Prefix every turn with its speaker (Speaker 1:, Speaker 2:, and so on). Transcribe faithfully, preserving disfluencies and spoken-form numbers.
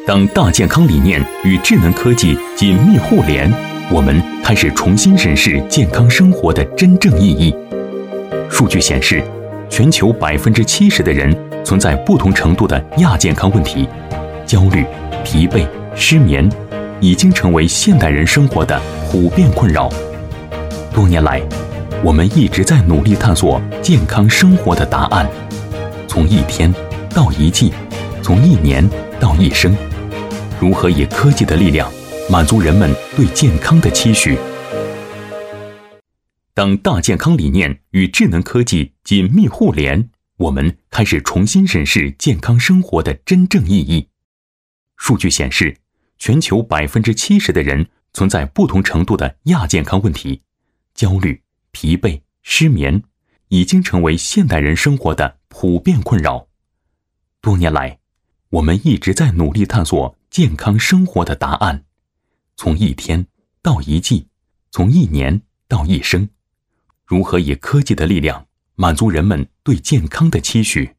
Speaker 1: 当大健康理念与智能科技紧密互联，我们开始重新审视健康生活的真正意义。数据显示，全球百分之七十的人存在不同程度的亚健康问题，焦虑、疲惫、失眠已经成为现代人生活的普遍困扰。多年来，我们一直在努力探索健康生活的答案，从一天到一季，从一年到一生，如何以科技的力量满足人们对健康的期许？当大健康理念与智能科技紧密互联，我们开始重新审视健康生活的真正意义。数据显示，全球百分之七十的人存在不同程度的亚健康问题，焦虑、疲惫、失眠已经成为现代人生活的普遍困扰。多年来，我们一直在努力探索健康生活的答案，从一天到一季，从一年到一生，如何以科技的力量满足人们对健康的期许？